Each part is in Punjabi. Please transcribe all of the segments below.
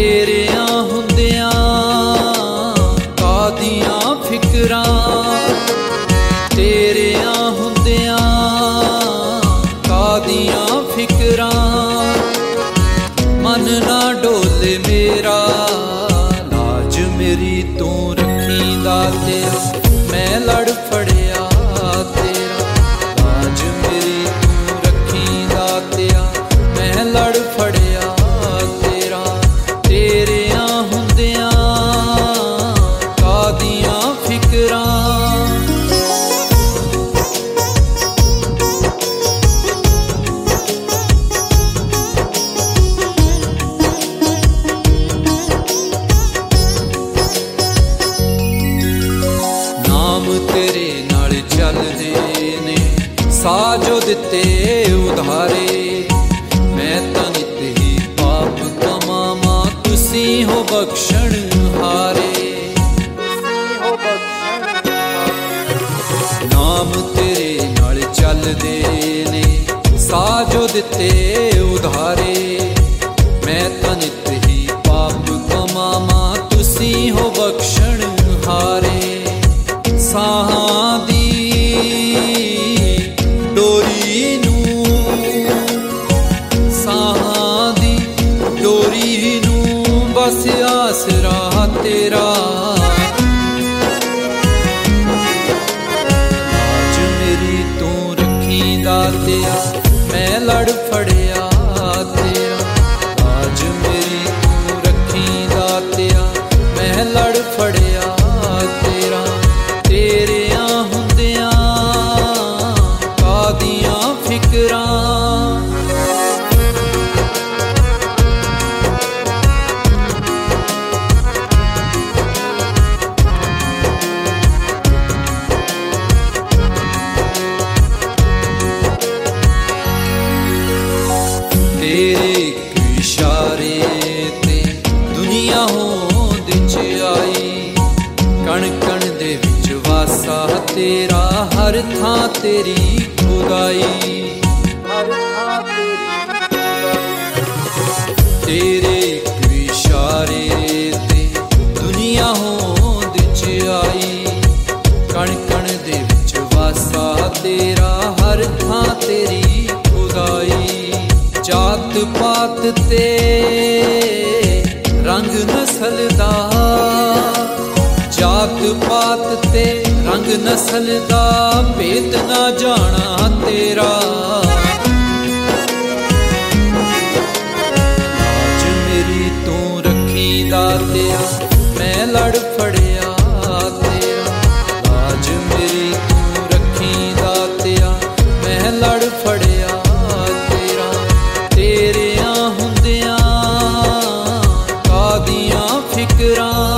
ਤੇਰਿਆਂ ਹੁੰਦਿਆਂ ਕਾਹਦੀਆਂ ਫਿਕਰਾਂ, ਤੇਰਿਆਂ ਹੁੰਦਿਆਂ ਕਾਹਦੀਆਂ ਫਿਕਰਾਂ। ਮਨ ਨਾ ਡੋਲੇ ਮੇਰਾ, ਲਾਜ ਮੇਰੀ ਤੂੰ ਰੱਖੀਂ ਦਾਤਿਆ, ਮੈਂ ਲੜ ਫੜਿਆ ਤੇਰਾ। ਲਾਜ ਮੇਰੀ ਤੂੰ ਰੱਖੀਂ ਦਾਤਿਆ, ਮੈਂ ਲੜ ਫੜਿਆ ਤੇਰਾ। ਤੇਰਿਆਂ ਹੁੰਦਿਆਂ ਕਾਹਦੀਆਂ ਫਿਕਰਾਂ। ਤੇਰੇ ਨਾਲ ਚੱਲਦੇ ਨੇ ਸਾਹ ਜੋ ਦਿੱਤੇ ਉਧਾਰੇ। ਮੈਂ ਤਾਂ ਨਿਤ ਹੀ ਪਾਪ ਕਮਾਵਾਂ, ਤੁਸੀਂ ਹੋ ਬਖਸ਼ਣ ਹਾਰੇ। ਨਾਮ ਤੇਰੇ ਨਾਲ ਚੱਲਦੇ ਨੇ ਸਾਹ ਜੋ ਦਿੱਤੇ ਉਧਾਰੇ। ਮੈਂ ਤਾਂ ਨਿਤ ਹੀ ਪਾਪ ਕਮਾਵਾਂ, ਤੁਸੀਂ ਹੋ ਬਖਸ਼ਣ ਹਾਰੇ। ਸਾਹਾਂ ਦੀ ਡੋਰੀ ਨੂੰ, ਸਾਹਾਂ ਦੀ ਡੋਰੀ ਨੂੰ ਬਸ ਆਸਰਾ ਤੇਰਾ। ਲਾਜ ਮੇਰੀ ਤੂੰ ਰੱਖੀਂ ਦਾਤਿਆ, ਮੈਂ ਲੜ ਫੜਿਆ ਤੇਰਾ। ਲਾਜ ਮੇਰੀ ਤੂੰ ਰੱਖੀਂ ਦਾਤਿਆ, ਮੈਂ ਲੜ ਫੜਿਆ ਤੇਰਾ। ਤੇਰਿਆਂ ਹੁੰਦਿਆਂ ਕਾਹਦੀਆਂ ਫਿਕਰਾਂ। ਤੇਰੇ ਇੱਕ ਇਸ਼ਾਰੇ ਤੇ ਦੁਨੀਆ ਹੋਂਦ ਚ ਆਈ। ਕਣ ਕਣ ਦੇ ਵਿੱਚ ਵਾਸਾ ਤੇਰਾ, ਹਰ ਥਾਂ ਤੇਰੀ ਖੁਦਾਈ। ਤੇਰੇ ਇੱਕ ਇਸ਼ਾਰੇ ਤੇ ਦੁਨੀਆ ਹੋਂਦ ਚ ਆਈ। ਕਣ ਕਣ ਦੇ ਵਿੱਚ ਵਾਸਾ ਤੇਰਾ, ਹਰ ਥਾਂ ਤੇਰੀ ਖੁਦਾਈ। ਜਾਤ ਪਾਤ ਤੇ ਰੰਗ ਨਸਲ ਦਾ, ਜਾਤ ਪਾਤ ਤੇ ਰੰਗ ਨਸਲ ਦਾ ਭੇਦ ਨਾ ਜਾਣਾ ਤੇਰਾ। ਲਾਜ ਮੇਰੀ ਤੂੰ ਰੱਖੀਂ ਦਾਤਿਆ, ਮੈਂ ਲੜ ਫੜਿਆ ਤੇਰਾ। ਲਾਜ ਮੇਰੀ ਤੂੰ ਰੱਖੀਂ ਦਾਤਿਆ, ਮੈਂ ਲੜ ਫੜਿਆ ਤੇਰਾ। ਤੇਰਿਆਂ ਹੁੰਦਿਆਂ ਕਾਹਦੀਆਂ ਫਿਕਰਾਂ।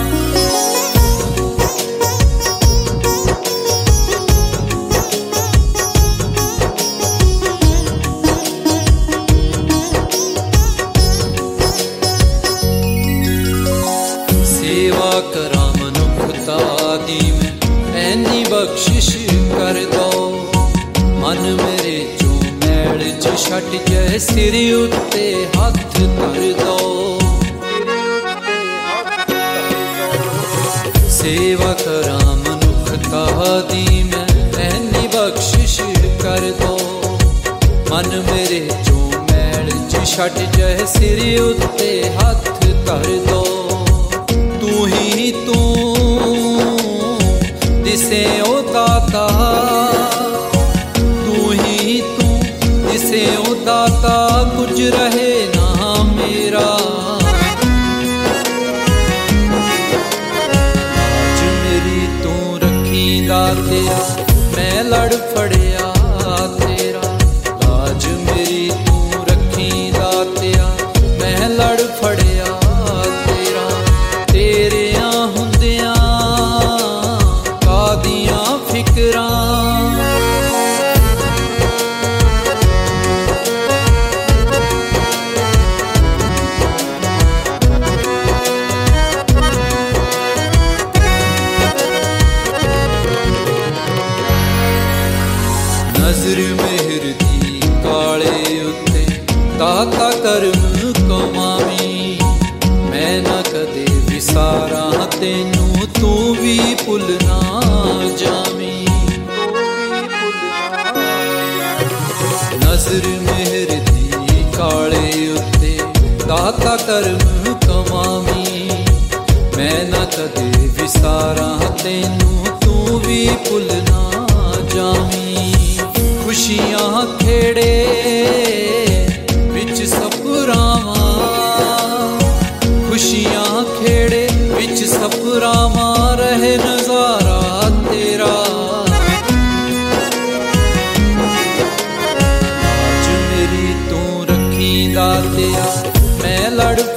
ਸੇਵਾ ਕਰਾਂ ਮਨੁੱਖਤਾ ਦੀ ਮੈਂ ਐਨੀ ਬਖਸ਼ਿਸ਼ ਕਰ ਦੋ। ਮਨ ਮੇਰੇ ਚੋਂ ਮੈਲ ਚ ਛੱਡ ਕੇ ਸਿਰ ਉੱਤੇ ਹੱਥ ਧਰ ਦੋ। ਸੇਵਾ ਕਰਾਂ ਮਨੁੱਖਤਾ ਦੀ ਮੈਂ ਐਨੀ ਬਖਸ਼ਿਸ਼ ਕਰ ਦੋ। ਮਨ ਮੇਰੇ ਚੋਂ ਮੈਲ ਚ ਛੱਡ ਕੇ ਸਿਰ ਉੱਤੇ ਹੱਥ ਧਰ ਦੋ। ਤੂੰ ਹੀ ਤੂੰ ਦਿਸੇ ਓ ਦਾਤਾ, ਤੂੰ ਹੀ ਤੂੰ ਦਿਸੇ ਓ ਦਾਤਾ, ਕੁਝ ਰਹੇ ਨਾ ਮੇਰਾ। ਲਾਜ ਮੇਰੀ ਤੂੰ ਰੱਖੀਂ ਦਾਤਿਆ, ਮੈਂ ਲੜ ਫੜਿਆ ਤੇਰਾ। ਲਾਜ ਮੇਰੀ ਤੂੰ ਰੱਖੀਂ ਦਾਤਿਆ, ਮੈਂ ਲੜ ਫੜਿਆ ਤੇਰਾ। ਤੇਰਿਆਂ ਹੁੰਦਿਆਂ ਕਾਹਦੀਆਂ ਫਿਕਰਾਂ। ਨਜ਼ਰ ਮਿਹਰ ਦੀ ਕਾਲੇ ਉੱਤੇ ਦਾਤਾ ਕਰਮ ਕਮਾਵੀਂ। ਦਾਤਾ ਕਰਮ ਕਮਾਵੀਂ। ਮੈਂ ਨਾ ਕਦੇ ਵਿਸਾਰਾਂ ਤੈਨੂੰ, ਤੂੰ ਵੀ ਭੁੱਲ ਨਾ ਜਾਵੀਂ। ਖੁਸ਼ੀਆਂ ਖੇੜੇ ਵਿੱਚ ਸਪਰਾਵਾਂ, ਖੁਸ਼ੀਆਂ ਖੇੜੇ ਵਿੱਚ ਸਪਰਾਵਾਂ, ਰਹੇ ਨਜ਼ਾਰਾ ਤੇਰਾ। ਲਾਜ ਮੇਰੀ ਤੂੰ ਰੱਖੀਂ ਦਾਤਿਆ, ਮੈਂ ਲੜ